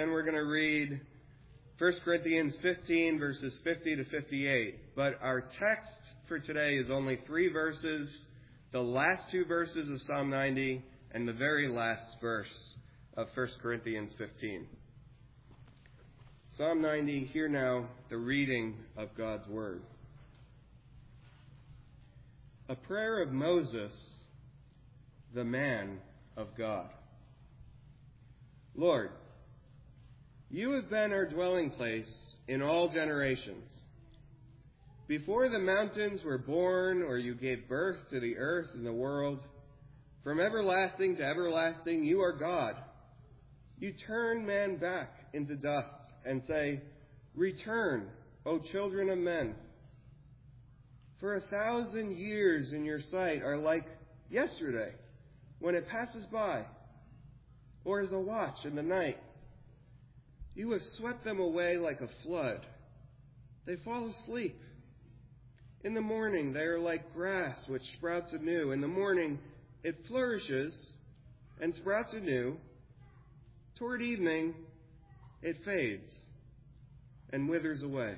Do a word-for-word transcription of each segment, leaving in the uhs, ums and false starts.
then we're going to read First Corinthians fifteen, verses fifty to fifty-eight. But our text for today is only three verses, the last two verses of Psalm ninety and the very last verse of First Corinthians fifteen. Psalm ninety, hear now the reading of God's Word. A prayer of Moses, the man of God. Lord, you have been our dwelling place in all generations. Before the mountains were born, or you gave birth to the earth and the world, from everlasting to everlasting, you are God. You turn man back into dust and say, return, O children of men. For a thousand years in your sight are like yesterday, when it passes by, or as a watch in the night. You have swept them away like a flood. They fall asleep. In the morning they are like grass which sprouts anew. In the morning it flourishes and sprouts anew. Toward evening it fades and withers away.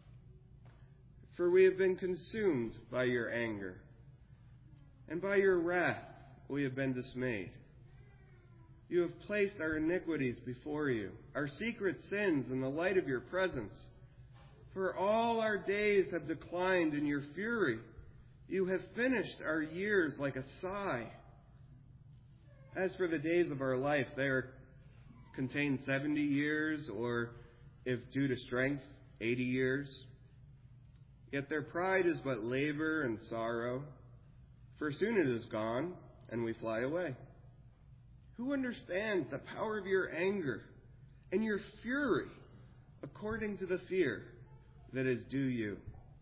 For we have been consumed by your anger, and by your wrath we have been dismayed. You have placed our iniquities before you, our secret sins in the light of your presence. For all our days have declined in your fury. You have finished our years like a sigh. As for the days of our life, they are contain seventy years, or, if due to strength, eighty years. Yet their pride is but labor and sorrow, for soon it is gone, and we fly away. Who understands the power of your anger and your fury according to the fear that is due you?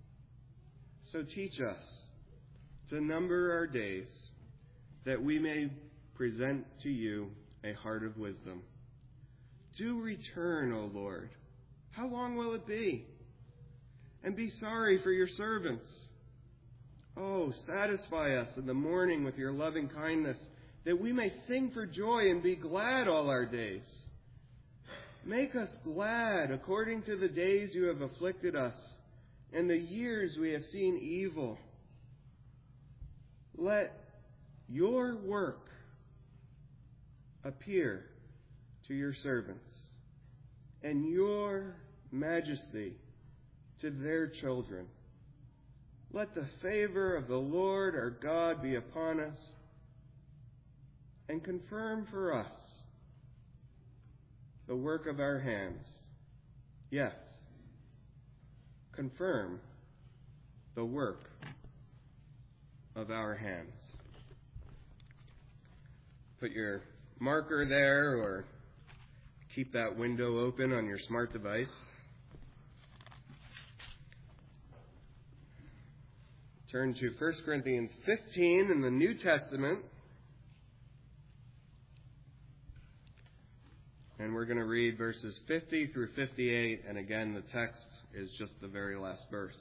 So teach us to number our days, that we may present to you a heart of wisdom. Do return, O Lord. How long will it be? And be sorry for your servants. Oh, satisfy us in the morning with your loving kindness, that we may sing for joy and be glad all our days. Make us glad according to the days you have afflicted us, and the years we have seen evil. Let your work appear to your servants, and your majesty to their children. Let the favor of the Lord our God be upon us, and confirm for us the work of our hands. Yes, confirm the work of our hands. Put your marker there, or keep that window open on your smart device. Turn to First Corinthians fifteen in the New Testament. And we're going to read verses fifty through fifty-eight. And again, the text is just the very last verse.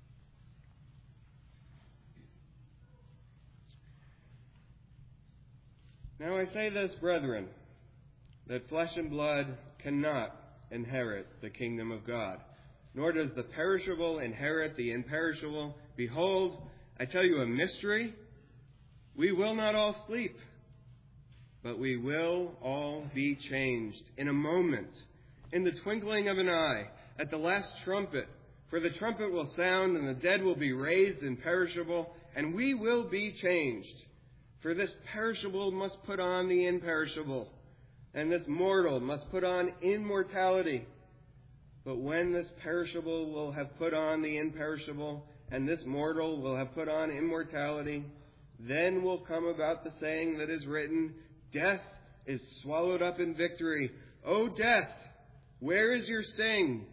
Now I say this, brethren, that flesh and blood cannot inherit the kingdom of God, nor does the perishable inherit the imperishable. Behold, I tell you a mystery. We will not all sleep, but we will all be changed in a moment, in the twinkling of an eye, at the last trumpet. For the trumpet will sound, and the dead will be raised imperishable, and we will be changed. For this perishable must put on the imperishable, and this mortal must put on immortality. But when this perishable will have put on the imperishable, and this mortal will have put on immortality, then will come about the saying that is written, death is swallowed up in victory. O death, where is your sting?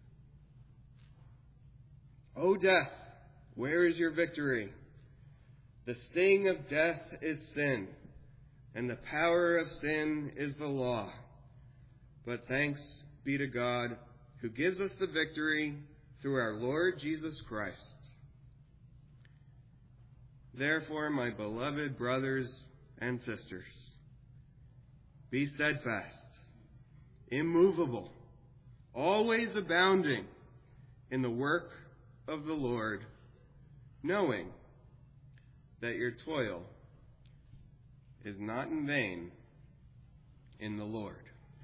O death, where is your victory? The sting of death is sin, and the power of sin is the law. But thanks be to God, who gives us the victory through our Lord Jesus Christ. Therefore, my beloved brothers and sisters, be steadfast, immovable, always abounding in the work of the Lord, knowing that your toil is not in vain in the Lord.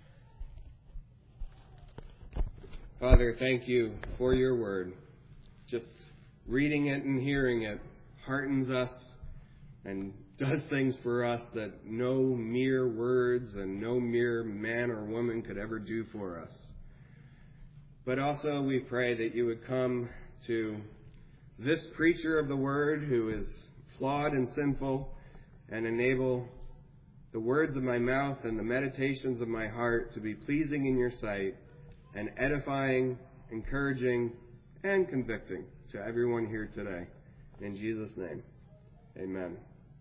Father, thank you for your word. Just reading it and hearing it heartens us and does things for us that no mere words and no mere man or woman could ever do for us. But also we pray that you would come to this preacher of the word who is flawed and sinful, and enable the words of my mouth and the meditations of my heart to be pleasing in your sight and edifying, encouraging, and convicting to everyone here today. In Jesus' name, amen.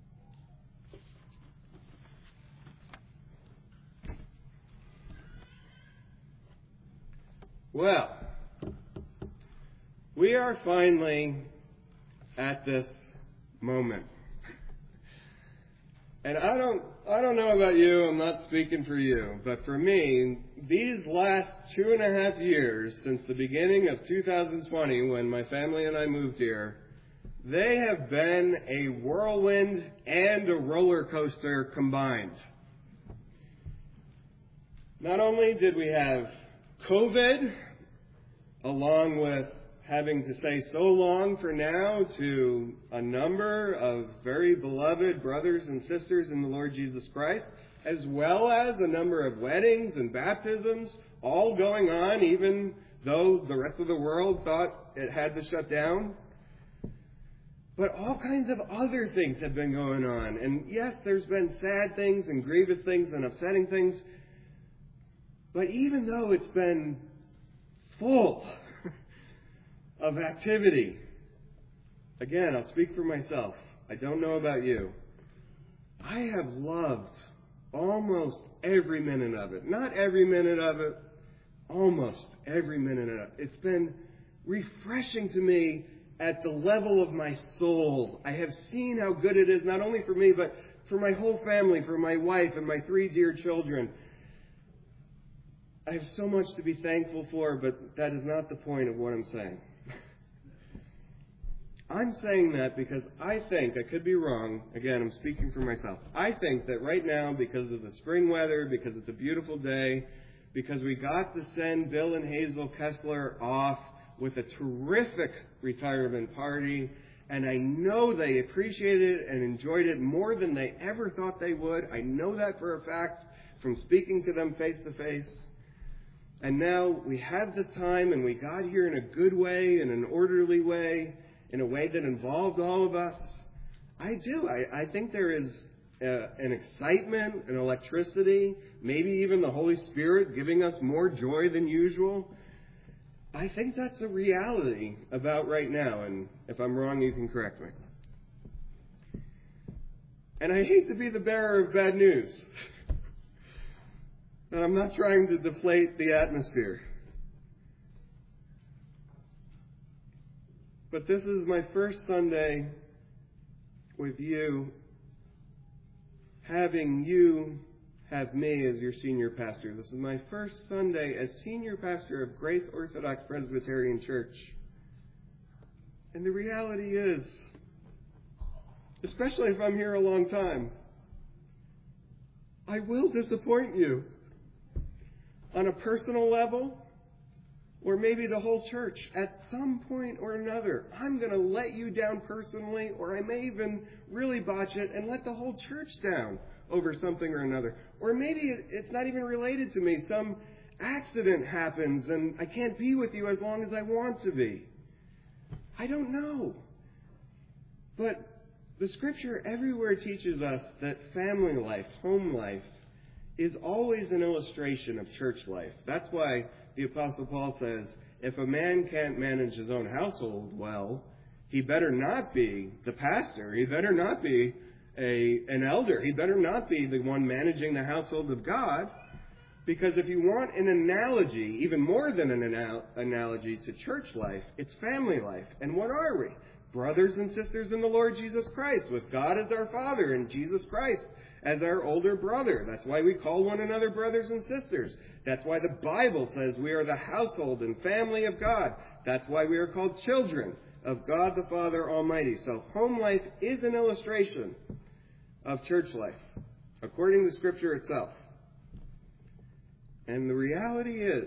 Well, we are finally at this moment. And I don't I don't know about you, I'm not speaking for you, but for me, these last two and a half years since the beginning of two thousand twenty, when my family and I moved here, they have been a whirlwind and a roller coaster combined. Not only did we have COVID, along with having to say so long for now to a number of very beloved brothers and sisters in the Lord Jesus Christ, as well as a number of weddings and baptisms, all going on, even though the rest of the world thought it had to shut down. But all kinds of other things have been going on. And yes, there's been sad things and grievous things and upsetting things. But even though it's been full of activity, again, I'll speak for myself. I don't know about you. I have loved almost every minute of it. Not every minute of it, almost every minute of it. It's been refreshing to me at the level of my soul. I have seen how good it is, not only for me, but for my whole family, for my wife and my three dear children. I have so much to be thankful for, but that is not the point of what I'm saying. I'm saying that because I think, I could be wrong, again, I'm speaking for myself. I think that right now, because of the spring weather, because it's a beautiful day, because we got to send Bill and Hazel Kessler off with a terrific retirement party, and I know they appreciated it and enjoyed it more than they ever thought they would. I know that for a fact from speaking to them face to face. And now we have this time, and we got here in a good way, in an orderly way, in a way that involved all of us. I do. I, I think there is uh, an excitement, an electricity, maybe even the Holy Spirit giving us more joy than usual. I think that's a reality about right now, and if I'm wrong, you can correct me. And I hate to be the bearer of bad news. And I'm not trying to deflate the atmosphere. But this is my first Sunday with you, having you have me as your senior pastor. This is my first Sunday as senior pastor of Grace Orthodox Presbyterian Church. And the reality is, especially if I'm here a long time, I will disappoint you on a personal level, or maybe the whole church. At some point or another, I'm going to let you down personally, or I may even really botch it and let the whole church down over something or another. Or maybe it's not even related to me. Some accident happens and I can't be with you as long as I want to be. I don't know. But the Scripture everywhere teaches us that family life, home life, is always an illustration of church life. That's why the Apostle Paul says, if a man can't manage his own household well, he better not be the pastor. He better not be a an elder. He better not be the one managing the household of God. Because if you want an analogy, even more than an anal- analogy to church life, it's family life. And what are we? Brothers and sisters in the Lord Jesus Christ, with God as our Father and Jesus Christ as our older brother. That's why we call one another brothers and sisters. That's why the Bible says we are the household and family of God. That's why we are called children of God the Father Almighty. So home life is an illustration of church life, according to Scripture itself. And the reality is,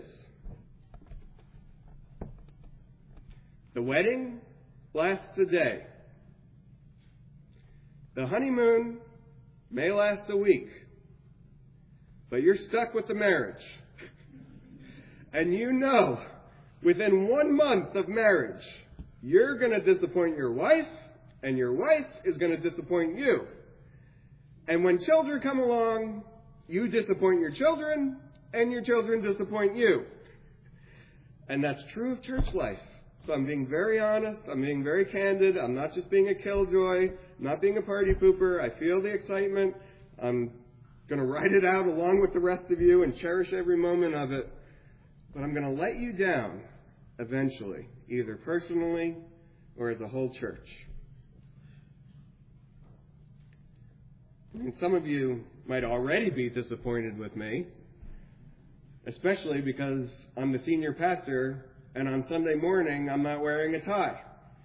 the wedding lasts a day. The honeymoon may last a week. But you're stuck with the marriage. And you know, within one month of marriage, you're going to disappoint your wife, and your wife is going to disappoint you. And when children come along, you disappoint your children, and your children disappoint you. And that's true of church life. So I'm being very honest. I'm being very candid. I'm not just being a killjoy. I'm not being a party pooper. I feel the excitement. I'm going to ride it out along with the rest of you and cherish every moment of it. But I'm going to let you down eventually, either personally or as a whole church. And some of you might already be disappointed with me, especially because I'm the senior pastor and on Sunday morning I'm not wearing a tie.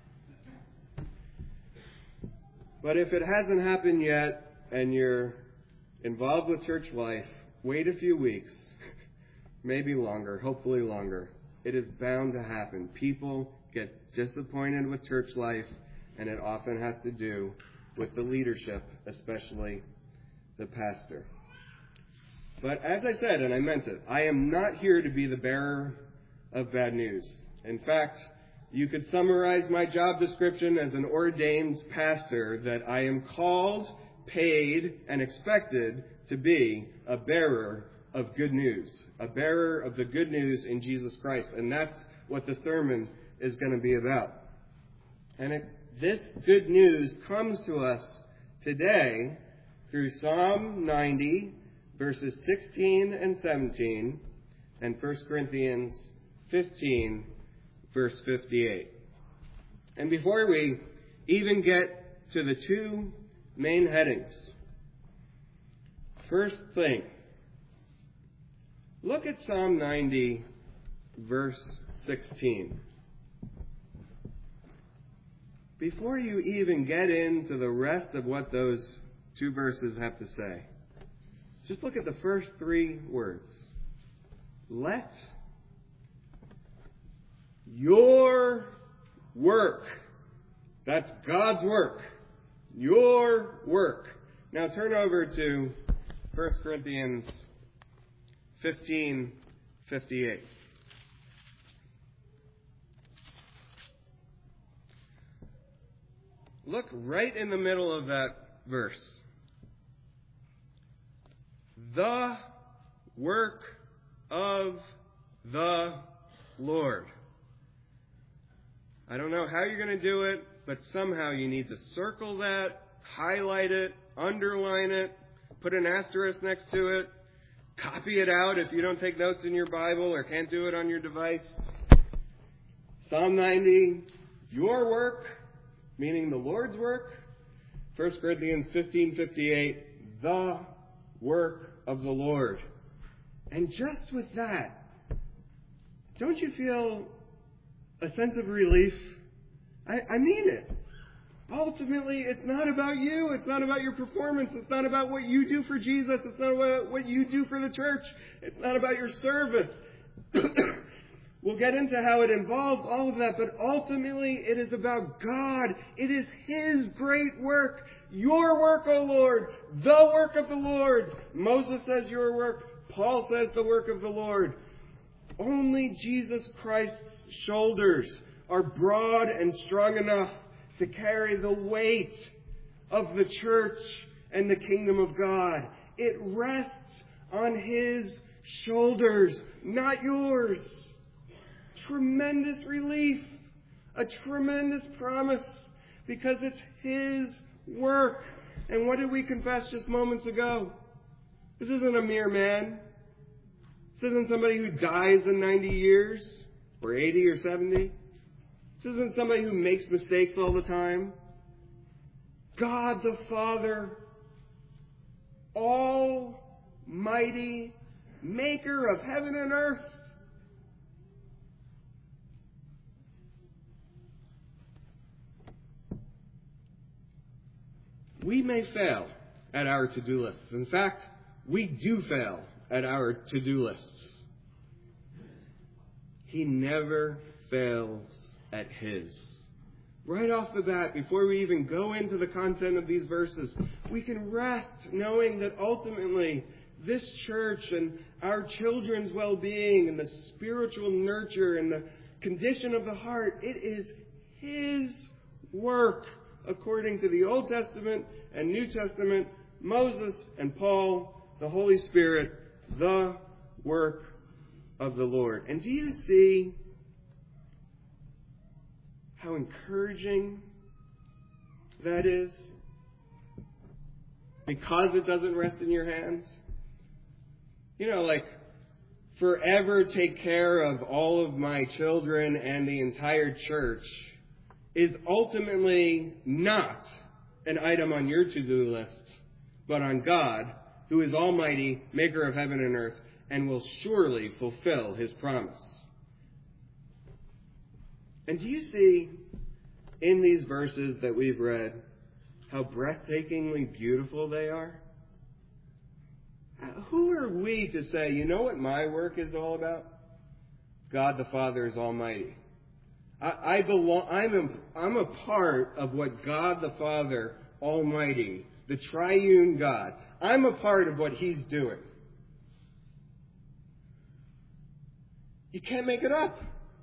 But if it hasn't happened yet and you're involved with church life, wait a few weeks, maybe longer, hopefully longer. It is bound to happen. People get disappointed with church life, and it often has to do with the leadership, especially the pastor. But as I said, and I meant it, I am not here to be the bearer of bad news. In fact, you could summarize my job description as an ordained pastor, that I am called, paid, and expected to be a bearer of good news, a bearer of the good news in Jesus Christ. And that's what the sermon is going to be about. And it, this good news comes to us today through Psalm ninety, verses sixteen and seventeen, and First Corinthians fifteen, verse fifty-eight. And before we even get to the two main headings, first thing, look at Psalm ninety, verse sixteen. Before you even get into the rest of what those two verses have to say, just look at the first three words. Let your work, that's God's work, your work. Now turn over to First Corinthians fifteen fifty-eight. Look right in the middle of that verse. The work of the Lord. I don't know how you're going to do it, but somehow you need to circle that, highlight it, underline it, put an asterisk next to it, copy it out if you don't take notes in your Bible or can't do it on your device. Psalm ninety, your work, meaning the Lord's work. First Corinthians fifteen fifty-eight, the work of the Lord. And just with that, don't you feel a sense of relief? I, I mean it. Ultimately, it's not about you. It's not about your performance. It's not about what you do for Jesus. It's not about what you do for the church. It's not about your service. We'll get into how it involves all of that, but ultimately it is about God. It is His great work. Your work, O Lord. The work of the Lord. Moses says your work. Paul says the work of the Lord. Only Jesus Christ's shoulders are broad and strong enough to carry the weight of the church and the kingdom of God. It rests on His shoulders, not yours. Tremendous relief, a tremendous promise, because it's His work. And what did we confess just moments ago? This isn't a mere man. This isn't somebody who dies in ninety years, or eighty or seventy. This isn't somebody who makes mistakes all the time. God the Father almighty maker of heaven and earth. We may fail at our to-do lists. In fact, we do fail at our to-do lists. He never fails at his. Right off the bat, before we even go into the content of these verses, we can rest knowing that ultimately this church and our children's well-being and the spiritual nurture and the condition of the heart, it is his work according to the Old Testament and New Testament, Moses and Paul, the Holy Spirit, the work of the Lord. And do you see how encouraging that is? Because it doesn't rest in your hands. You know, like, forever take care of all of my children and the entire church is ultimately not an item on your to-do list, but on God, who is almighty, maker of heaven and earth, and will surely fulfill his promise. And do you see in these verses that we've read how breathtakingly beautiful they are? Who are we to say, you know what my work is all about? God the Father is almighty. I, I belong. I'm a, I'm a part of what God the Father Almighty, the triune God, I'm a part of what he's doing. You can't make it up.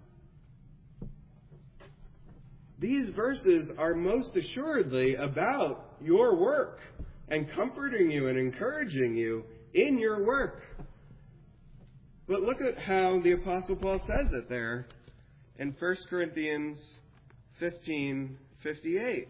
These verses are most assuredly about your work and comforting you and encouraging you in your work. But look at how the Apostle Paul says it there in First Corinthians fifteen fifty-eight.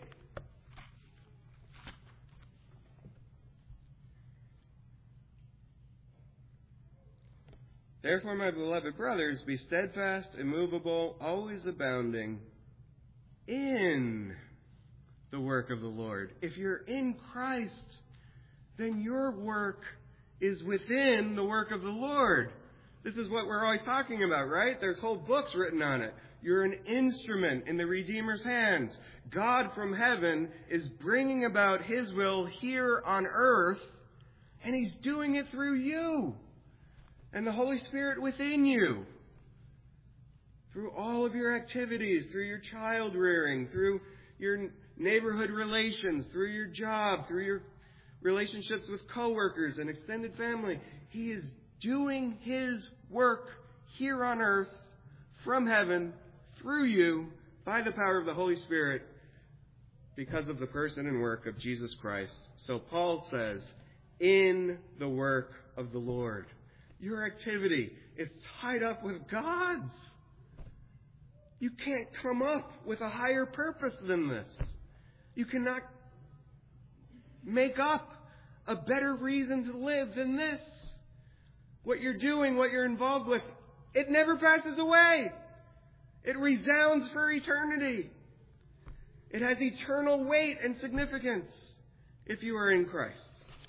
Therefore, my beloved brothers, be steadfast, immovable, always abounding in the work of the Lord. If you're in Christ, then your work is within the work of the Lord. This is what we're always talking about, right? There's whole books written on it. You're an instrument in the Redeemer's hands. God from heaven is bringing about his will here on earth, and he's doing it through you and the Holy Spirit within you. Through all of your activities, through your child rearing, through your neighborhood relations, through your job, through your relationships with coworkers and extended family. He is doing his work here on earth from heaven through you by the power of the Holy Spirit because of the person and work of Jesus Christ. So Paul says, in the work of the Lord. Your activity is tied up with God's. You can't come up with a higher purpose than this. You cannot make up a better reason to live than this. What you're doing, what you're involved with, it never passes away. It resounds for eternity. It has eternal weight and significance if you are in Christ.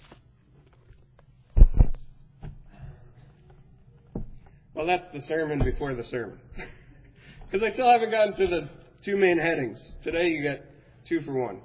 Well, that's the sermon before the sermon. Because I still haven't gotten to the two main headings. Today you get two for one.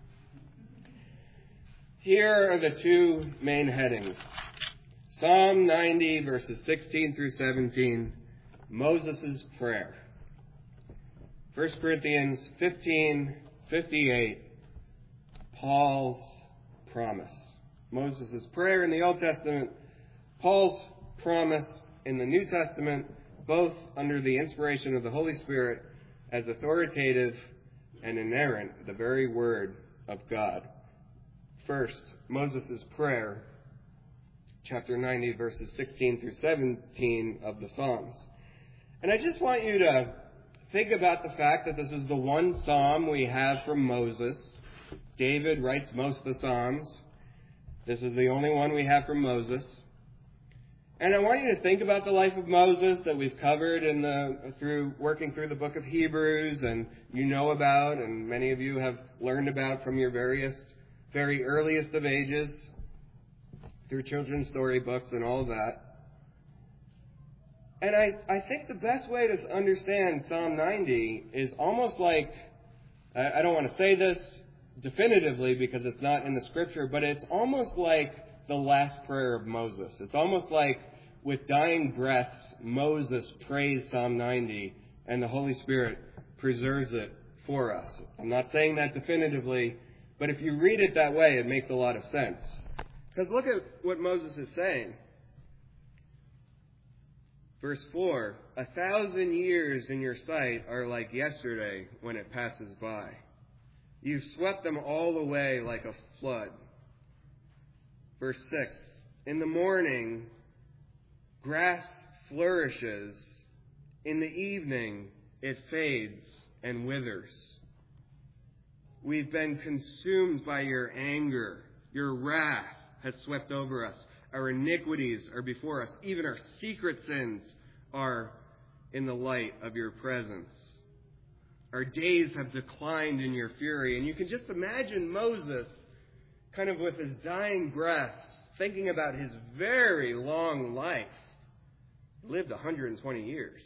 Here are the two main headings. Psalm ninety, verses sixteen through seventeen, Moses' prayer. First Corinthians fifteen fifty-eight, Paul's promise. Moses' prayer in the Old Testament, Paul's promise in the New Testament, both under the inspiration of the Holy Spirit as authoritative and inerrant, the very word of God. First, Moses' prayer, chapter ninety, verses sixteen through seventeen of the Psalms. And I just want you to think about the fact that this is the one psalm we have from Moses. David writes most of the Psalms. This is the only one we have from Moses. And I want you to think about the life of Moses that we've covered in the through working through the book of Hebrews, and you know about, and many of you have learned about from your various, very earliest of ages. through children's storybooks and all that. And I, I think the best way to understand Psalm ninety is almost like, I, I don't want to say this definitively because it's not in the Scripture, but it's almost like the last prayer of Moses. It's almost like with dying breaths, Moses prays Psalm ninety, and the Holy Spirit preserves it for us. I'm not saying that definitively, but if you read it that way, it makes a lot of sense. Because look at what Moses is saying. Verse four, a thousand years in your sight are like yesterday when it passes by. You've swept them all away like a flood. Verse six, in the morning, grass flourishes. In the evening, it fades and withers. We've been consumed by your anger. Your wrath has swept over us. Our iniquities are before us. Even our secret sins are in the light of your presence. Our days have declined in your fury. And you can just imagine Moses, kind of with his dying breaths, thinking about his very long life. He lived one hundred twenty years.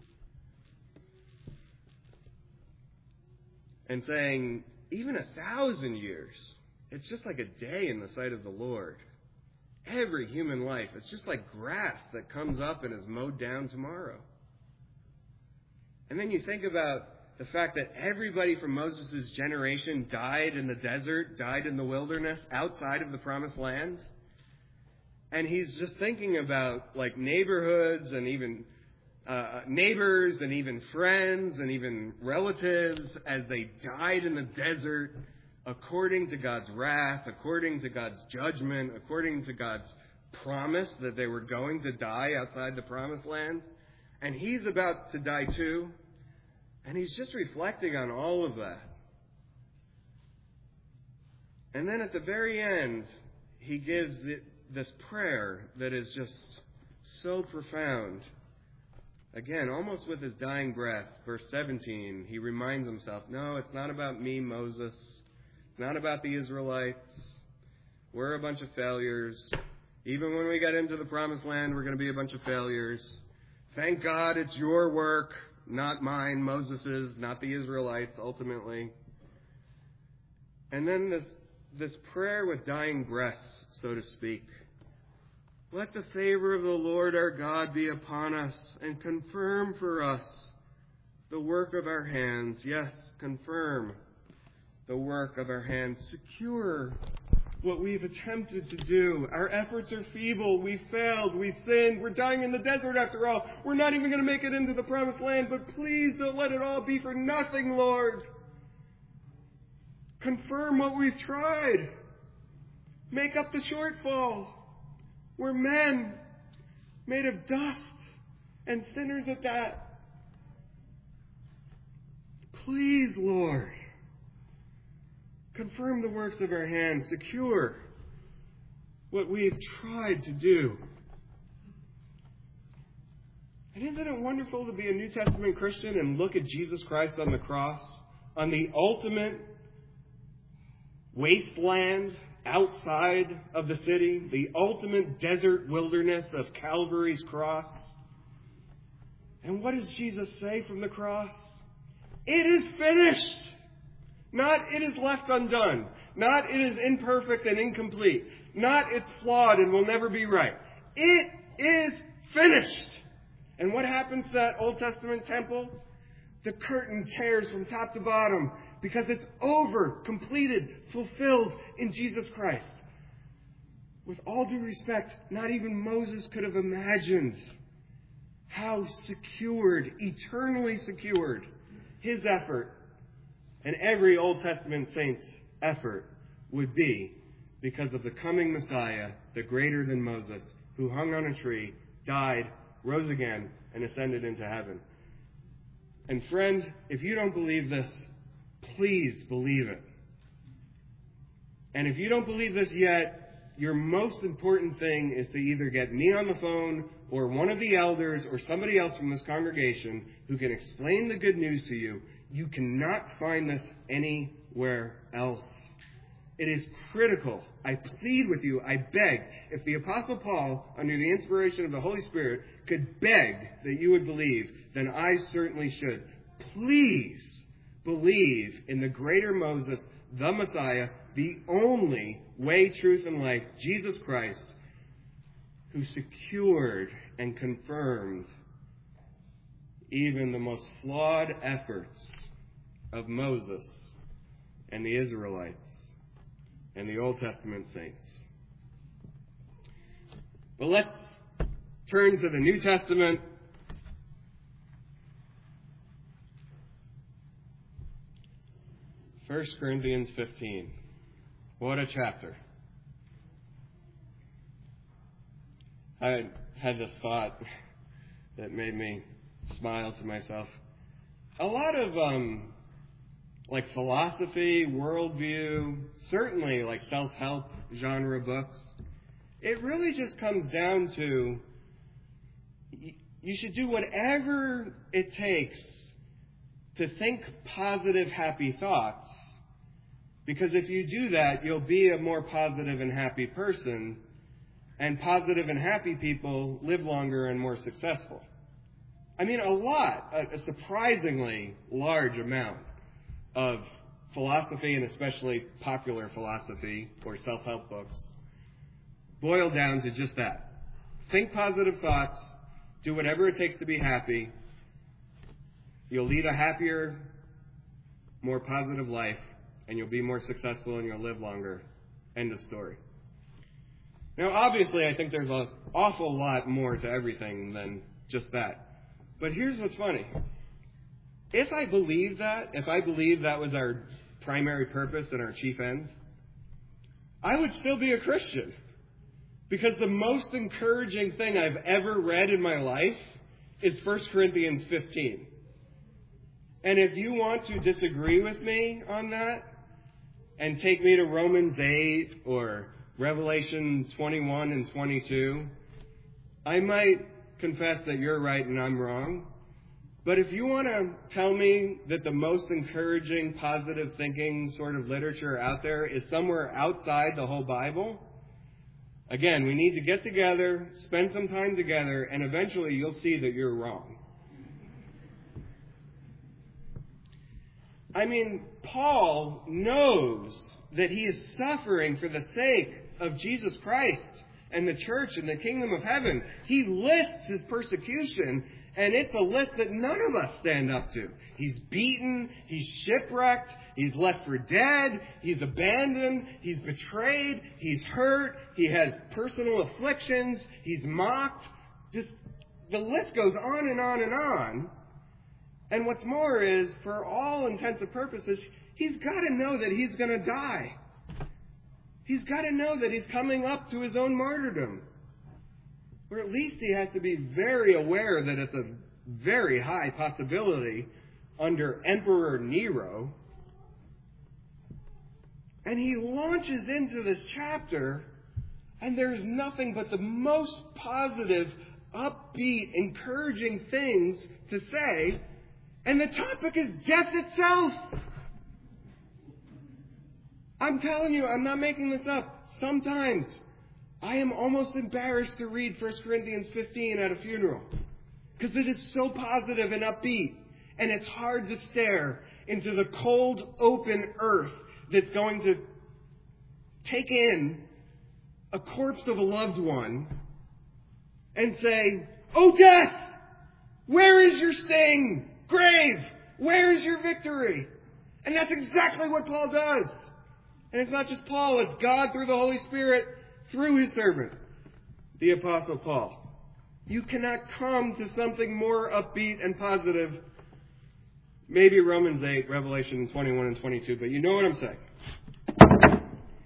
And saying, even a thousand years, it's just like a day in the sight of the Lord. Every human life, it's just like grass that comes up and is mowed down tomorrow. And then you think about the fact that everybody from Moses' generation died in the desert, died in the wilderness, outside of the promised land. And he's just thinking about like neighborhoods and even uh, neighbors and even friends and even relatives as they died in the desert, according to God's wrath, according to God's judgment, according to God's promise that they were going to die outside the promised land. And he's about to die too. And he's just reflecting on all of that. And then at the very end, he gives it, this prayer that is just so profound. Again, almost with his dying breath, verse seventeen, he reminds himself, no, it's not about me, Moses. It's not about the Israelites. We're a bunch of failures. Even when we get into the promised land, we're going to be a bunch of failures. Thank God it's your work, not mine, Moses's, not the Israelites, ultimately. And then this, this prayer with dying breaths, so to speak. Let the favor of the Lord our God be upon us and confirm for us the work of our hands. Yes, confirm the work of our hands. Secure what we've attempted to do. Our efforts are feeble. We failed. We sinned. We're dying in the desert after all. We're not even going to make it into the promised land. But please don't let it all be for nothing, Lord. Confirm what we've tried. Make up the shortfall. We're men made of dust and sinners at that. Please, Lord, confirm the works of our hands. Secure what we have tried to do. And isn't it wonderful to be a New Testament Christian and look at Jesus Christ on the cross, on the ultimate wasteland outside of the city, the ultimate desert wilderness of Calvary's cross. And what does Jesus say from the cross? It is finished. Not it is left undone. Not it is imperfect and incomplete. Not it's flawed and will never be right. It is finished. And what happens to that Old Testament temple? The curtain tears from top to bottom because it's over, completed, fulfilled in Jesus Christ. With all due respect, not even Moses could have imagined how secured, eternally secured, his effort and every Old Testament saint's effort would be because of the coming Messiah, the greater than Moses, who hung on a tree, died, rose again, and ascended into heaven. And friend, if you don't believe this, please believe it. And if you don't believe this yet, your most important thing is to either get me on the phone or one of the elders or somebody else from this congregation who can explain the good news to you. You cannot find this anywhere else. It is critical. I plead with you, I beg, if the Apostle Paul, under the inspiration of the Holy Spirit, could beg that you would believe, then I certainly should. Please believe in the greater Moses, the Messiah, the only way, truth, and life, Jesus Christ, who secured and confirmed even the most flawed efforts of Moses and the Israelites and the Old Testament saints. But let's turn to the New Testament. First Corinthians fifteen. What a chapter. I had this thought that made me smile to myself. A lot of um, like philosophy, worldview, certainly like self-help genre books, it really just comes down to you should do whatever it takes to think positive, happy thoughts, because if you do that, you'll be a more positive and happy person, and positive and happy people live longer and more successful. I mean, a lot, a, a surprisingly large amount of philosophy, and especially popular philosophy or self-help books, boil down to just that. Think positive thoughts, do whatever it takes to be happy. You'll lead a happier, more positive life, and you'll be more successful and you'll live longer. End of story. Now, obviously, I think there's an awful lot more to everything than just that. But here's what's funny. If I believe that, if I believe that was our primary purpose and our chief end, I would still be a Christian. Because the most encouraging thing I've ever read in my life is First Corinthians fifteen. And if you want to disagree with me on that and take me to Romans eight or Revelation twenty-one and twenty-two, I might confess that you're right and I'm wrong. But if you want to tell me that the most encouraging, positive thinking sort of literature out there is somewhere outside the whole Bible, again, we need to get together, spend some time together, and eventually you'll see that you're wrong. I mean, Paul knows that he is suffering for the sake of Jesus Christ and the church and the kingdom of heaven. He lists his persecution, and it's a list that none of us stand up to. He's beaten, he's shipwrecked, he's left for dead, he's abandoned, he's betrayed, he's hurt, he has personal afflictions, he's mocked. Just the list goes on and on and on. And what's more is, for all intents and purposes, he's got to know that he's going to die. He's got to know that he's coming up to his own martyrdom. Or at least he has to be very aware that it's a very high possibility under Emperor Nero. And he launches into this chapter, and there's nothing but the most positive, upbeat, encouraging things to say. And the topic is death itself. I'm telling you, I'm not making this up. Sometimes I am almost embarrassed to read First Corinthians fifteen at a funeral, because it is so positive and upbeat, and it's hard to stare into the cold, open earth that's going to take in a corpse of a loved one and say, "Oh, death, where is your sting? Grave, where is your victory?" And that's exactly what Paul does. And it's not just Paul, it's God through the Holy Spirit, through his servant, the Apostle Paul. You cannot come to something more upbeat and positive. Maybe Romans eight, Revelation twenty-one and twenty-two, but you know what I'm saying.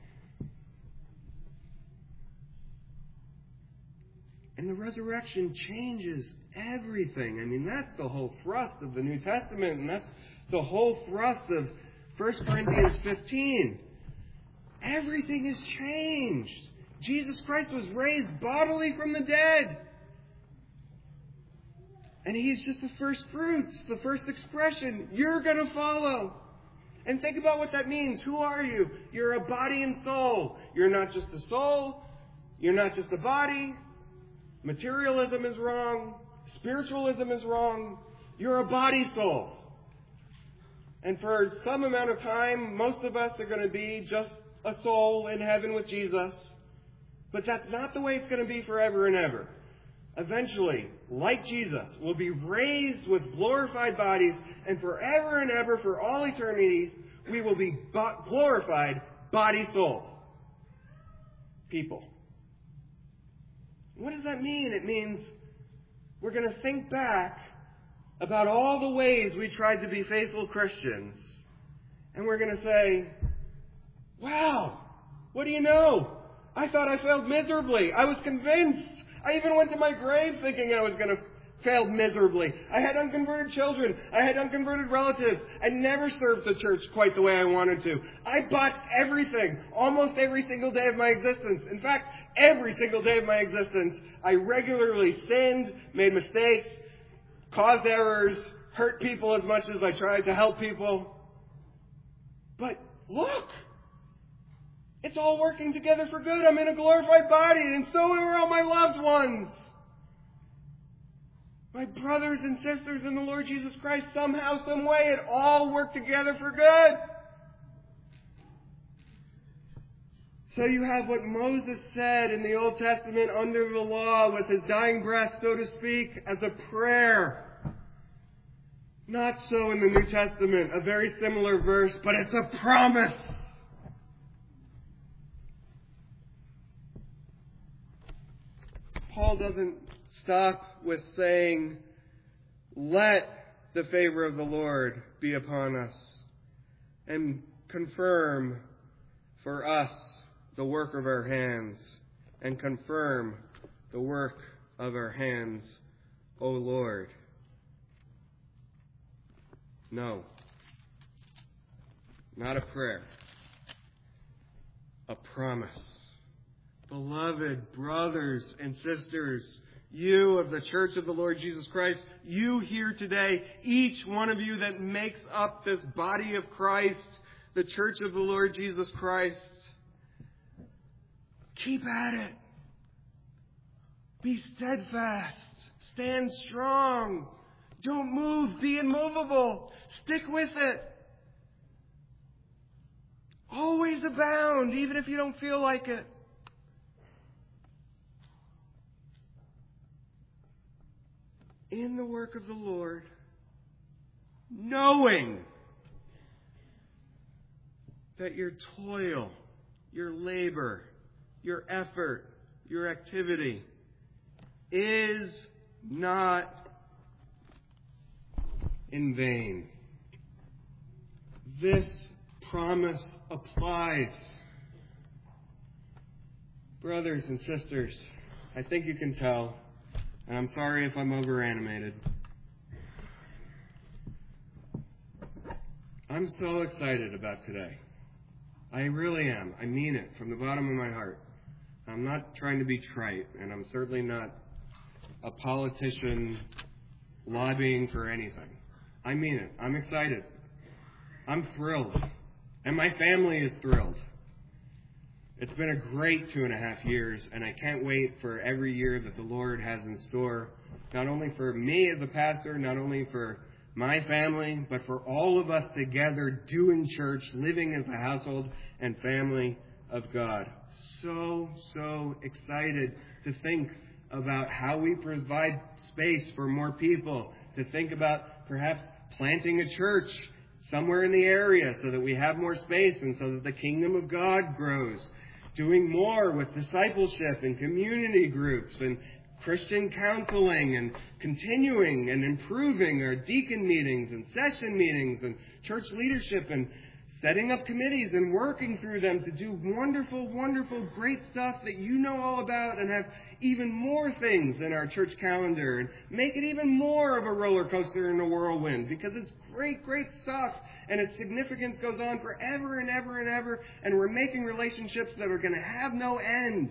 And the resurrection changes everything. I mean, that's the whole thrust of the New Testament, and that's the whole thrust of First Corinthians fifteen. Everything has changed. Jesus Christ was raised bodily from the dead. And he's just the first fruits, the first expression. You're going to follow. And think about what that means. Who are you? You're a body and soul. You're not just a soul. You're not just a body. Materialism is wrong. Spiritualism is wrong. You're a body soul. And for some amount of time, most of us are going to be just a soul in heaven with Jesus. But that's not the way it's going to be forever and ever. Eventually, like Jesus, we'll be raised with glorified bodies, and forever and ever, for all eternity, we will be bo- glorified body-soul people. What does that mean? It means we're going to think back about all the ways we tried to be faithful Christians, and we're going to say, wow, what do you know? I thought I failed miserably. I was convinced. I even went to my grave thinking I was going to fail miserably. I had unconverted children. I had unconverted relatives. I never served the church quite the way I wanted to. I botched everything, almost every single day of my existence. In fact, every single day of my existence, I regularly sinned, made mistakes, caused errors, hurt people as much as I tried to help people. But look! It's all working together for good. I'm in a glorified body, and so are all my loved ones. My brothers and sisters in the Lord Jesus Christ, somehow, some way, it all worked together for good. So you have what Moses said in the Old Testament under the law with his dying breath, so to speak, as a prayer. Not so in the New Testament, a very similar verse, but it's a promise. Paul doesn't stop with saying, let the favor of the Lord be upon us, and confirm for us the work of our hands, and confirm the work of our hands, O Lord. No. Not a prayer. A promise. Beloved brothers and sisters, you of the Church of the Lord Jesus Christ, you here today, each one of you that makes up this body of Christ, the Church of the Lord Jesus Christ, keep at it. Be steadfast. Stand strong. Don't move. Be immovable. Stick with it. Always abound, even if you don't feel like it. In the work of the Lord, knowing that your toil, your labor, your effort, your activity is not in vain. This promise applies. Brothers and sisters, I think you can tell, and I'm sorry if I'm over-animated. I'm so excited about today. I really am. I mean it from the bottom of my heart. I'm not trying to be trite, and I'm certainly not a politician lobbying for anything. I mean it. I'm excited. I'm thrilled. And my family is thrilled. It's been a great two and a half years, and I can't wait for every year that the Lord has in store, not only for me as a pastor, not only for my family, but for all of us together doing church, living as a household and family of God. So, so excited to think about how we provide space for more people, to think about perhaps planting a church somewhere in the area so that we have more space and so that the kingdom of God grows. Doing more with discipleship and community groups and Christian counseling, and continuing and improving our deacon meetings and session meetings and church leadership, and setting up committees and working through them to do wonderful, wonderful, great stuff that you know all about, and have even more things in our church calendar, and make it even more of a roller coaster in a whirlwind, because it's great, great stuff, and its significance goes on forever and ever and ever, and we're making relationships that are going to have no end.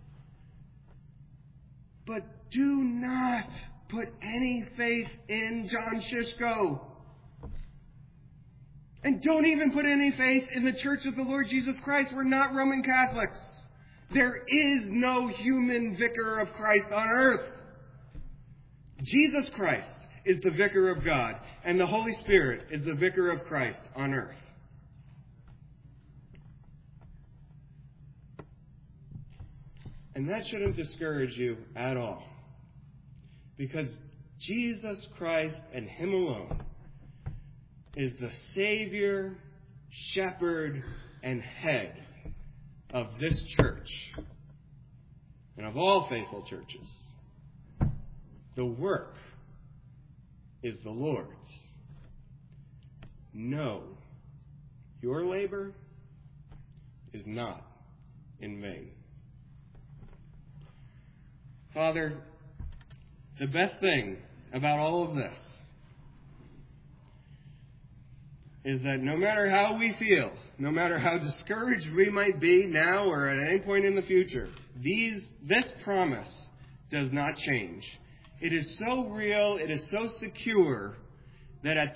But do not put any faith in John Shishko. And don't even put any faith in the Church of the Lord Jesus Christ. We're not Roman Catholics. There is no human vicar of Christ on earth. Jesus Christ is the vicar of God, and the Holy Spirit is the vicar of Christ on earth. And that shouldn't discourage you at all. Because Jesus Christ and Him alone is the Savior, Shepherd, and Head of this church and of all faithful churches. The work is the Lord's. No, your labor is not in vain. Father, the best thing about all of this is that no matter how we feel, no matter how discouraged we might be now or at any point in the future, these this promise does not change. It is so real, it is so secure, that at